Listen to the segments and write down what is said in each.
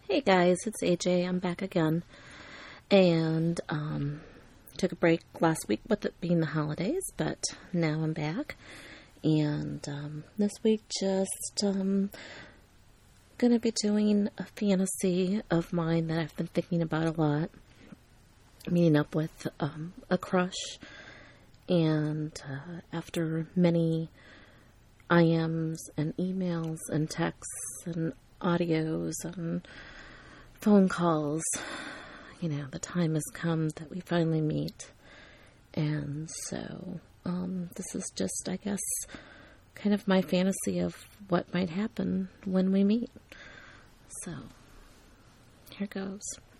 Hey guys, it's AJ. I'm back again. And took a break last week with it being the holidays, but now I'm back. And this week just gonna be doing a fantasy of mine that I've been thinking about a lot. Meeting up with a crush, and after many IMs and emails and texts and audios and phone calls, the time has come that we finally meet. And so this is just, I guess, kind of my fantasy of what might happen when we meet. So here goes.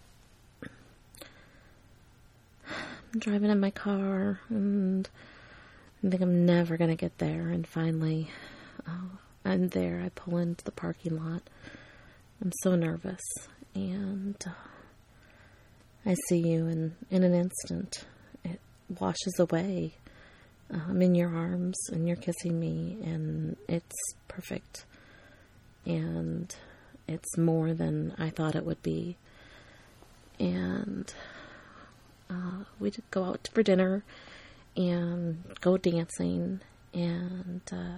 I'm driving in my car and I think I'm never going to get there. And finally, I'm there. I pull into the parking lot. I'm so nervous. And I see you in an instant. It washes away. I'm in your arms and you're kissing me, and it's perfect. And it's more than I thought it would be. And we did go out for dinner and go dancing, and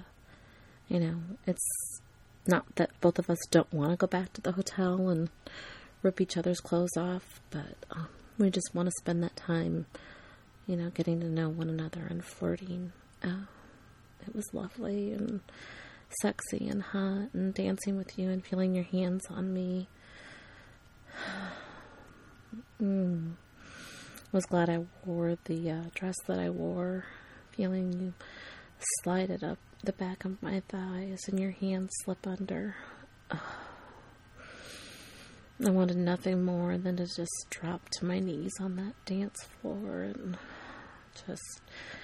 it's not that both of us don't want to go back to the hotel and rip each other's clothes off, but we just want to spend that time, getting to know one another and flirting. It was lovely and sexy and hot, and dancing with you and feeling your hands on me. I was glad I wore the dress that I wore, feeling you slide it up the back of my thighs and your hands slip under. I wanted nothing more than to just drop to my knees on that dance floor and just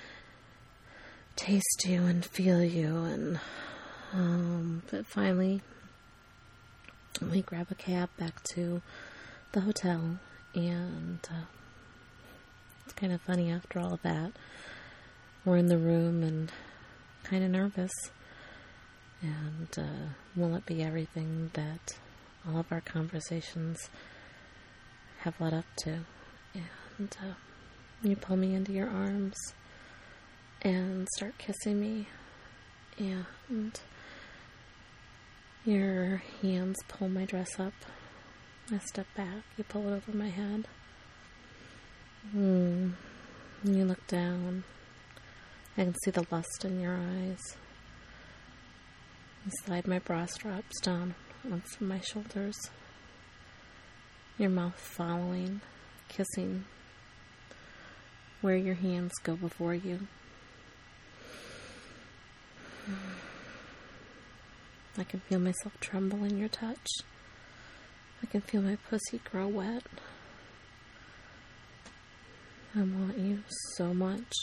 taste you and feel you. And but finally, we grab a cab back to the hotel, and it's kind of funny after all of that. We're in the room and kind of nervous. And will it be everything that all of our conversations have led up to? And you pull me into your arms and start kissing me. And your hands pull my dress up. I step back. You pull it over my head. And you look down. I can see the lust in your eyes. You slide my bra straps down onto my shoulders. Your mouth following, kissing where your hands go before you. I can feel myself tremble in your touch. I can feel my pussy grow wet. I want you so much.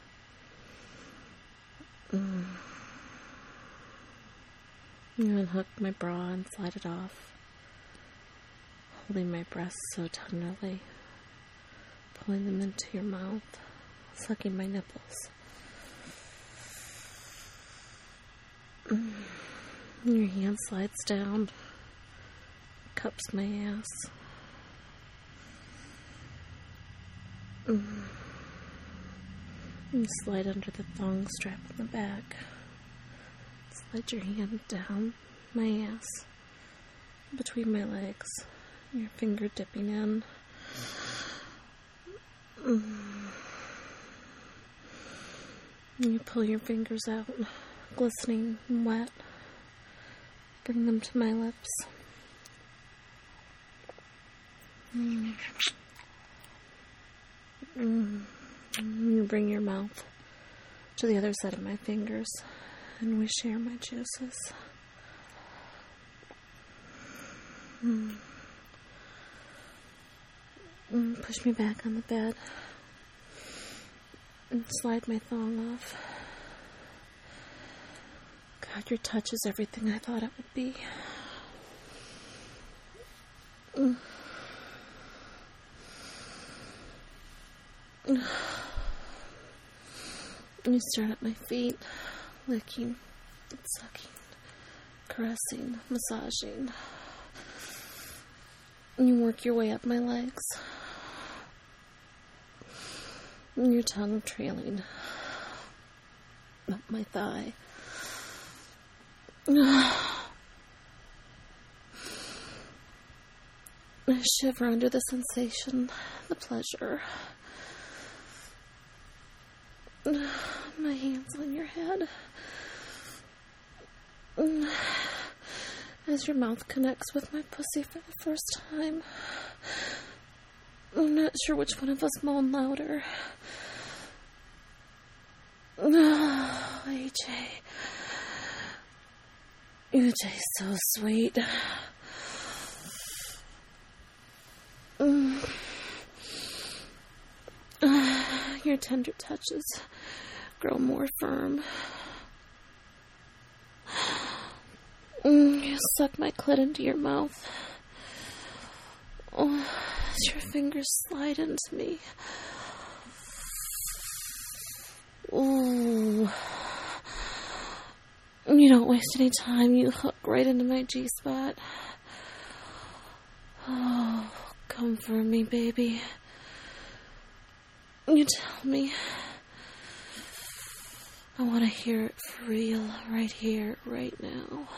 You unhook my bra and slide it off, holding my breasts so tenderly, pulling them into your mouth, sucking my nipples. Your hand slides down, cups my ass. You slide under the thong strap in the back. Slide your hand down my ass, between my legs, your finger dipping in. You pull your fingers out, glistening and wet. Bring them to my lips. You bring your mouth to the other side of my fingers, and we share my juices. Push me back on the bed and slide my thong off. God, your touch is everything I thought it would be. You start at my feet, licking, sucking, caressing, massaging. You work your way up my legs. And your tongue trailing up my thigh. I shiver under the sensation, the pleasure. My hands on your head. As your mouth connects with my pussy for the first time. I'm not sure which one of us moaned louder. Oh, AJ. You taste so sweet. Your tender touches grow more firm. You suck my clit into your mouth. As your fingers slide into me. Ooh. You don't waste any time. You hook right into my G-spot. Oh, come for me, baby. You tell me. I want to hear it for real, right here, right now.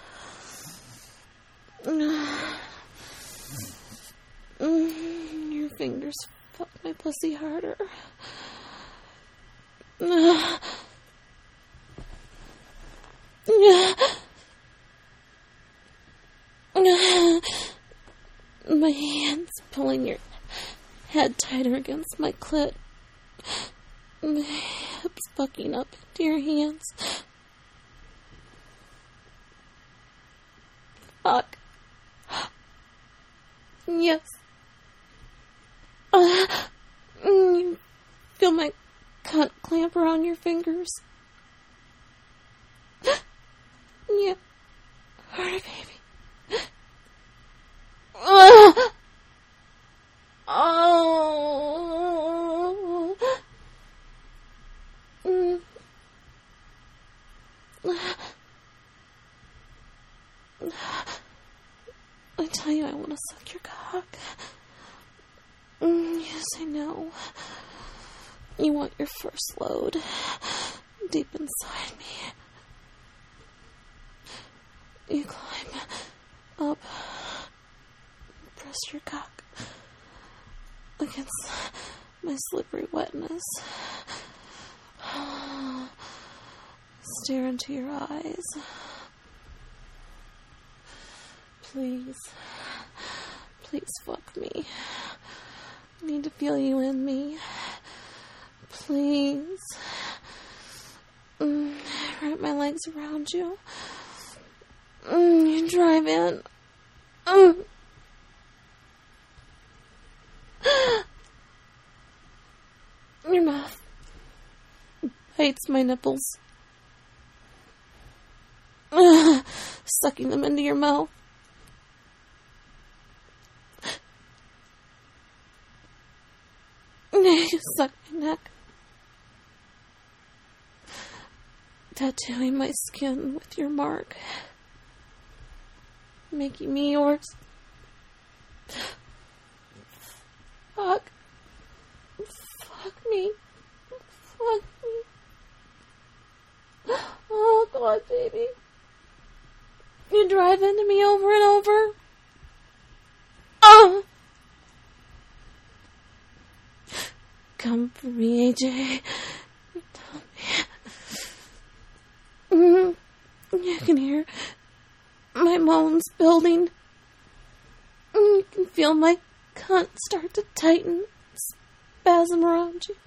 Your fingers fuck my pussy harder. My hands pulling your head tighter against my clit. My hips fucking up into your hands. Fuck. Yes. You feel my cunt clamp around your fingers. Yeah. Harder, baby. Oh. I tell you, I want to suck your cock. Yes, I know. You want your first load deep inside me. You climb up, press your cock against my slippery wetness. Stare into your eyes. Please fuck me. I need to feel you in me. Please. Wrap my legs around you. You drive in. Your mouth bites my nipples. Sucking them into your mouth. You suck my neck. Tattooing my skin with your mark. Making me yours. Fuck. Fuck me. Fuck me. Oh, God, baby. You drive into me over and over. Oh. Come for me, AJ. Tell me. You can hear my moans building. You can feel my cunt start to tighten, spasm around you.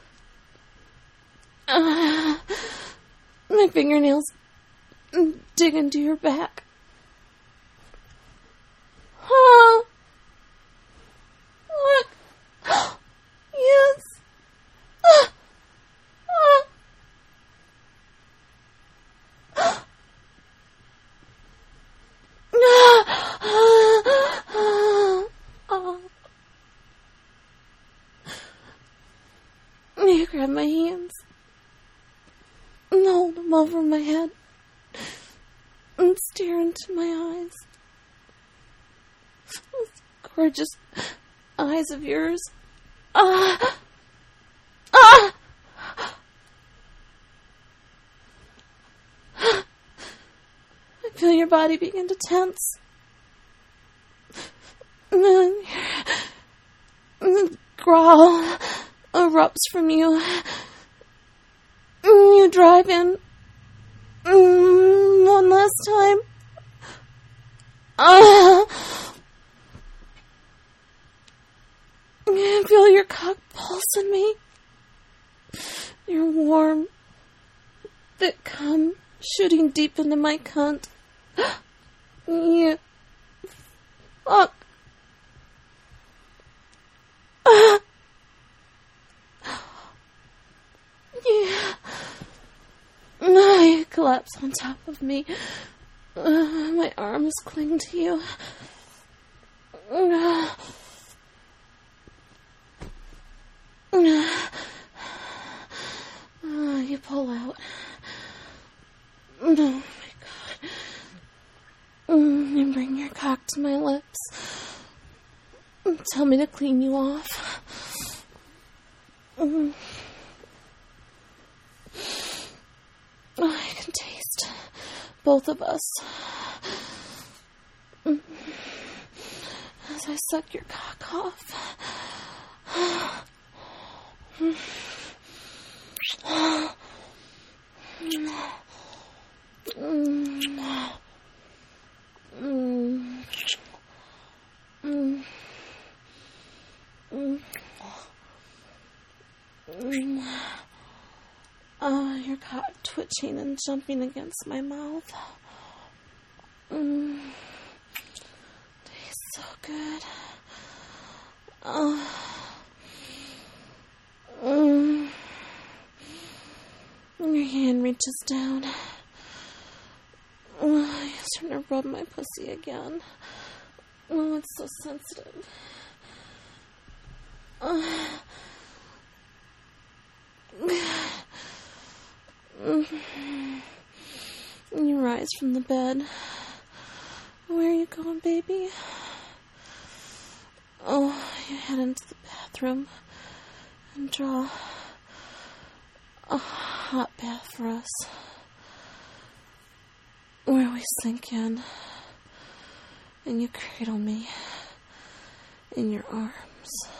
My fingernails dig into your back. Huh? Look. Yes. You grab my hands and hold them over my head and stare into my eyes. gorgeous eyes of yours. Ah! Ah! I feel your body begin to tense. Growl erupts from you. You drive in one last time. I feel your cock pulsing me. Your warm, thick cum shooting deep into my cunt. You fuck. Yeah. You collapse on top of me. My arms cling to you. You pull out. Oh my God. You bring your cock to my lips. Tell me to clean you off. I can taste both of us as I suck your cock off. Your cock twitching and jumping against my mouth. Tastes so good. Your hand reaches down. You're starting to rub my pussy again. Oh, it's so sensitive. You rise from the bed. Where are you going, baby? Oh, you head into the bathroom and draw a hot bath for us, where we sink in and you cradle me in your arms.